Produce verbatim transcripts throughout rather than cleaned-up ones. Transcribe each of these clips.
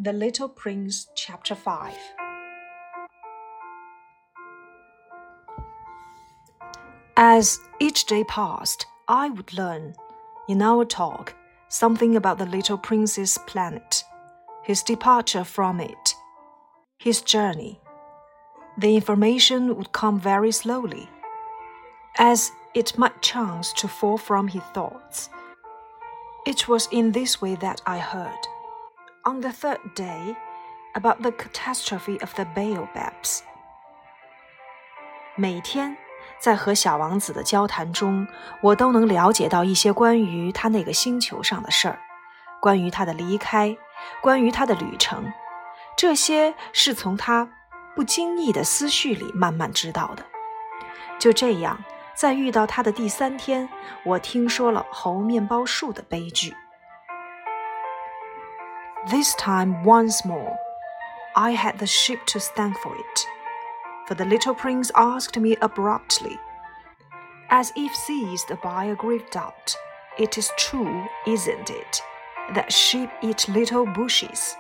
The Little Prince, Chapter five. As each day passed, I would learn, in our talk, something about the little prince's planet, his departure from it, his journey. The information would come very slowly, as it might chance to fall from his thoughts. It was in this way that I heard, on the third day, about the catastrophe of the baobabs. 每天在和小王子的交谈中，我都能了解到一些关于他那个星球上的事儿，关于他的离开，关于他的旅程，这些是从他不经意的思绪里慢慢知道的。就这样，在遇到他的第三天，我听说了猴面包树的悲剧。This time once more, I had the ship to stand for it, for the little prince asked me abruptly, as if seized by a grave doubt, "It is true, isn't it, that sheep eat little bushes?"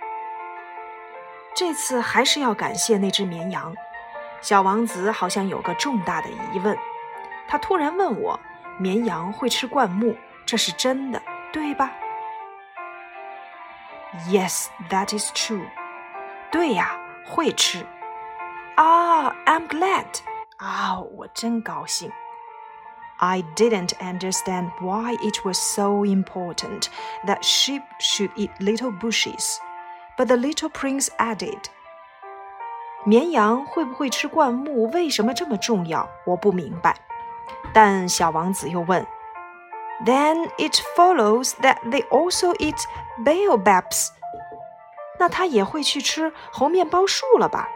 这次还是要感谢那只绵羊。小王子好像有个重大的疑问，他突然问我，绵羊会吃灌木，这是真的，对吧？ Yes, that is true. 对呀，会吃。Ah, I'm glad. 啊，我真高兴。I didn't understand why it was so important that sheep should eat little bushes, but the little prince added, 绵羊会不会吃灌木，为什么这么重要？我不明白。但小王子又问 Then it follows that they also eat baobabs. 那他也会去吃猴面包树了吧？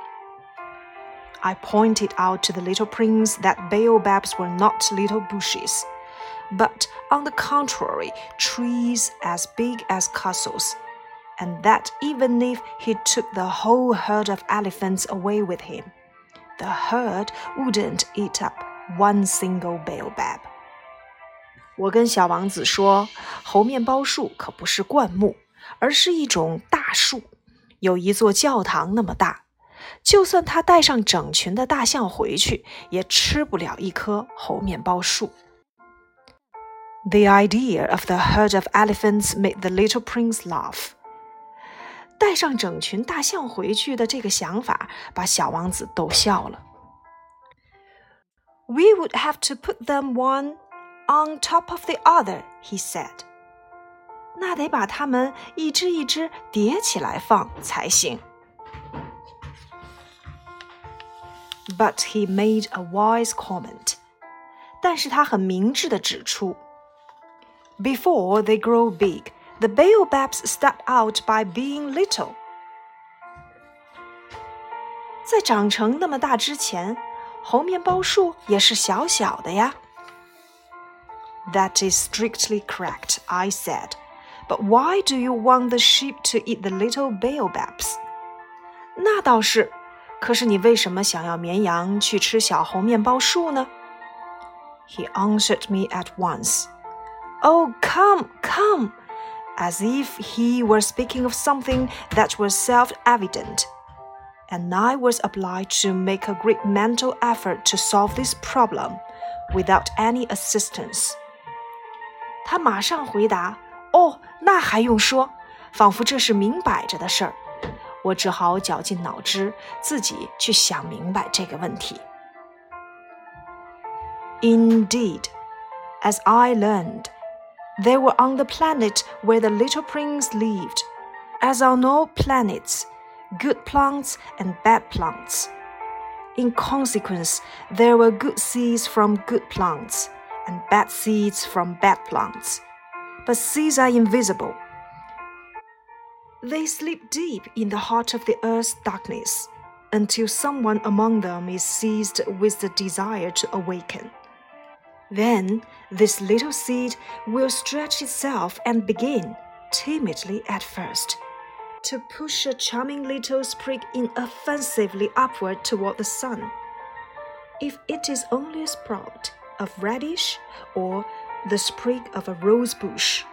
I pointed out to the little prince that baobabs were not little bushes, but on the contrary, trees as big as castles, and that even if he took the whole herd of elephants away with him, the herd wouldn't eat up one single baobab. 我跟小王子说，猴面包树可不是灌木，而是一种大树，有一座教堂那么大。就算他带上整群的大象回去，也吃不了一棵猴面包树。The idea of the herd of elephants made the little prince laugh. 带上整群大象回去的这个想法，把小王子逗笑了。We would have to put them one on top of the other, he said. 那得把它们一只一只叠起来放才行。But he made a wise comment. 但是他很明智地指出 Before they grow big, the baobabs start out by being little. 在长成那么大之前，猴面包树也是小小的呀。That is strictly correct, I said. But why do you want the sheep to eat the little baobabs? 那倒是，可是你为什么想要绵羊去吃小猴面包树呢？ He answered me at once. Oh, come, come, as if he were speaking of something that was self-evident. And I was obliged to make a great mental effort to solve this problem without any assistance. 他马上回答，哦，那还用说，仿佛这是明摆着的事儿。我只好绞尽脑汁，自己去想明白这个问题。Indeed, as I learned, they were on the planet where the little prince lived, as on all planets, good plants and bad plants. In consequence, there were good seeds from good plants, and bad seeds from bad plants. But seeds are invisible. They sleep deep in the heart of the earth's darkness, until someone among them is seized with the desire to awaken. Then this little seed will stretch itself and begin, timidly at first, to push a charming little sprig inoffensively upward toward the sun. If it is only a sprout of radish or the sprig of a rose bush,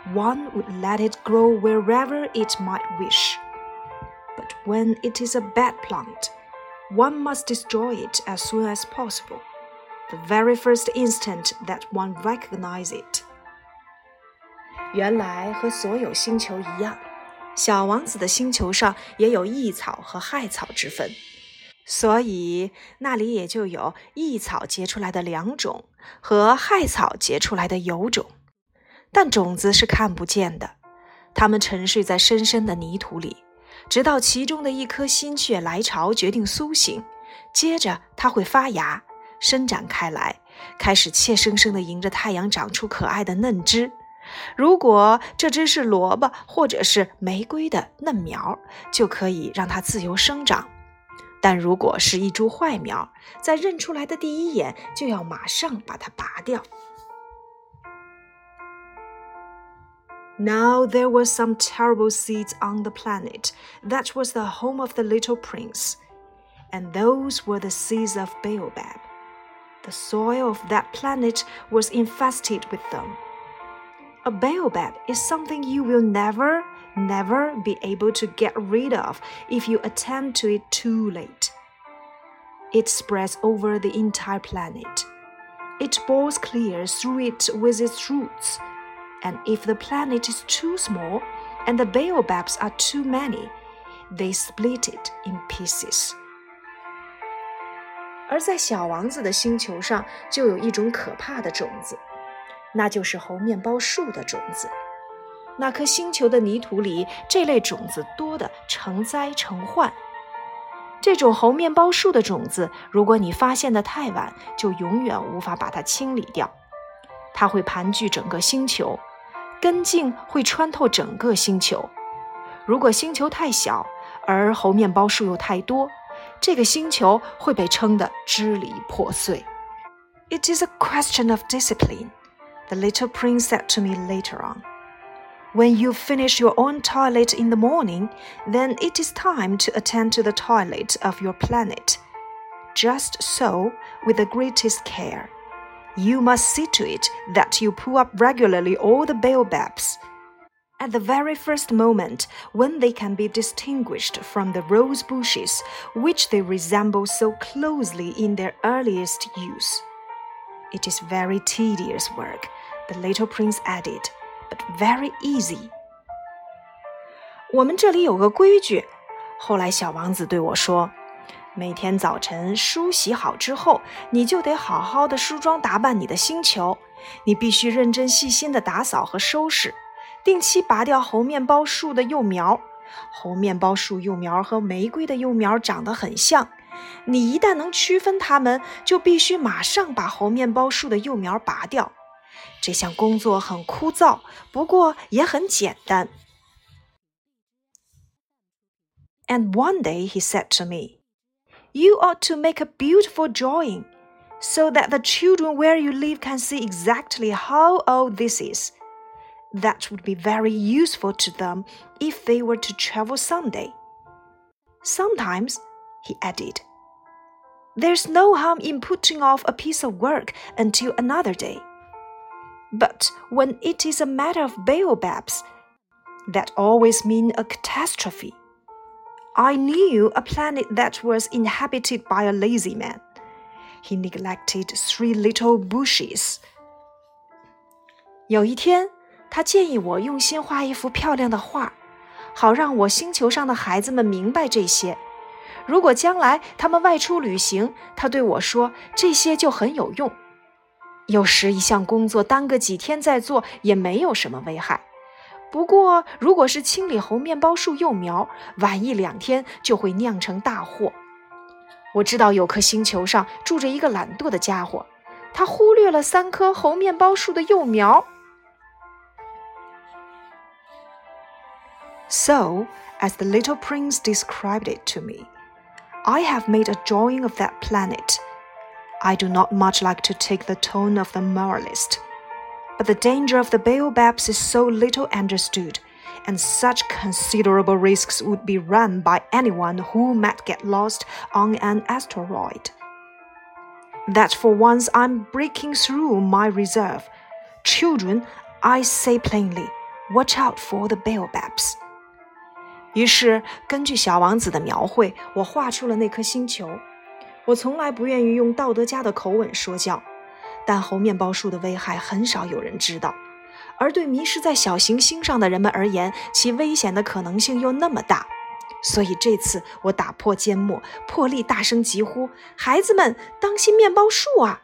one would let it grow wherever it might wish. But when it is a bad plant, one must destroy it as soon as possible, the very first instant that one recognizes it. 原来和所有星球一样，小王子的星球上也有益草和害草之分，所以那里也就有益草结出来的两种和害草结出来的有种。但种子是看不见的，它们沉睡在深深的泥土里，直到其中的一颗心血来潮决定苏醒，接着它会发芽，伸展开来，开始怯生生地迎着太阳长出可爱的嫩枝。如果这枝是萝卜或者是玫瑰的嫩苗，就可以让它自由生长。但如果是一株坏苗，在认出来的第一眼就要马上把它拔掉。Now there were some terrible seeds on the planet that was the home of the little prince, and those were the seeds of baobab. The soil of that planet was infested with them. A baobab is something you will never, never be able to get rid of if you attend to it too late. It spreads over the entire planet. It bores clear through it with its roots.And if the planet is too small and the baobabs are too many, they split it in pieces. 而在小王子的星球上就有一种可怕的种子，那就是猴面包树的种子。那颗星球的泥土里，这类种子多得成灾成患。这种猴面包树的种子，如果你发现的太晚，就永远无法把它清理掉。它会盘踞整个星球，根茎会穿透整个星球。如果星球太小，而猴面包树又太多，这个星球会被撑得支离破碎。It is a question of discipline, the little prince said to me later on. When you finish your own toilet in the morning, then it is time to attend to the toilet of your planet. Just so, with the greatest care.You must see to it that you pull up regularly all the baobabs. At the very first moment, when they can be distinguished from the rose bushes, which they resemble so closely in their earliest use. It is very tedious work, the little prince added, but very easy. 我们这里有个规矩，后来小王子对我说，每天早晨梳洗好之后，你就得好好的梳妆打扮你的星球。你必须认真细心的打扫和收拾，定期拔掉猴面包树的幼苗。猴面包树幼苗和玫瑰的幼苗长得很像，你一旦能区分它们，就必须马上把猴面包树的幼苗拔掉。这项工作很枯燥，不过也很简单。And one day he said to me,You ought to make a beautiful drawing, so that the children where you live can see exactly how old this is. That would be very useful to them if they were to travel someday. Sometimes, he added, there's no harm in putting off a piece of work until another day. But when it is a matter of baobabs, that always means a catastrophe.I knew a planet that was inhabited by a lazy man. He neglected three little bushes. 有一天，他建议我用心画一幅漂亮的画，好让我星球上的孩子们明白这些。如果将来他们外出旅行，他对我说，这些就很有用。有时一项工作耽搁几天再做，也没有什么危害。不过，如果是清理猴面包树幼苗，晚一两天就会酿成大祸。我知道有颗星球上住着一个懒惰的家伙，他忽略了三棵猴面包树的幼苗。So, as the little prince described it to me, I have made a drawing of that planet. I do not much like to take the tone of the moralist.But the danger of the baobabs is so little understood, and such considerable risks would be run by anyone who might get lost on an asteroid, that for once I'm breaking through my reserve. Children, I say plainly, Watch out for the baobabs." 于是根据小王子的描绘，我画出了那颗星球。我从来不愿意用道德家的口吻说教，但猴面包树的危害很少有人知道，而对迷失在小行星上的人们而言，其危险的可能性又那么大。所以这次我打破缄默，破例大声疾呼：孩子们，当心面包树啊！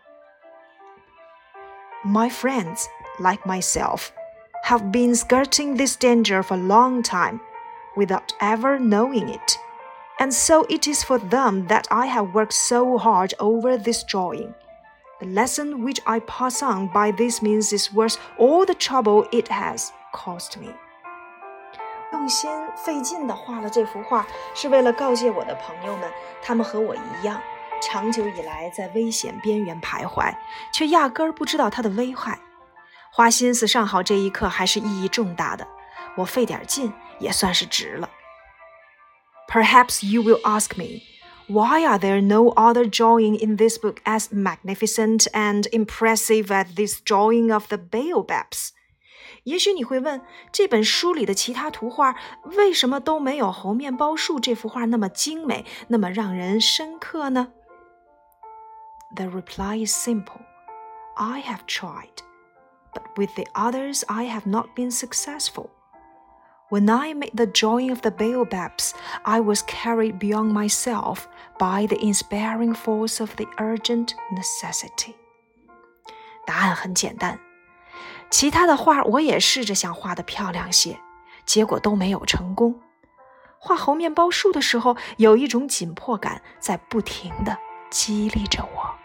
My friends, like myself, have been skirting this danger for a long time, without ever knowing it. And so it is for them that I have worked so hard over this drawing. The lesson which I pass on by this means is worth all the trouble it has cost me. 用心费劲地画了这幅画，是为了告诫我的朋友们，他们和我一样，长久以来在危险边缘徘徊，却压根儿不知道它的危害。花心思上好这一刻还是意义重大的，我费点劲也算是值了。Perhaps you will ask me, why are there no other drawing in this book as magnificent and impressive as this drawing of the baobabs? 也许你会问，这本书里的其他图画为什么都没有猴面包树这幅画那么精美，那么让人深刻呢？ The reply is simple. I have tried, but with the others I have not been successful.When I made the drawing of the baobabs, I was carried beyond myself by the inspiring force of the urgent necessity. 答案很简单，其他的画我也试着想画得漂亮些，结果都没有成功。画猴面包树的时候，有一种紧迫感在不停地激励着我。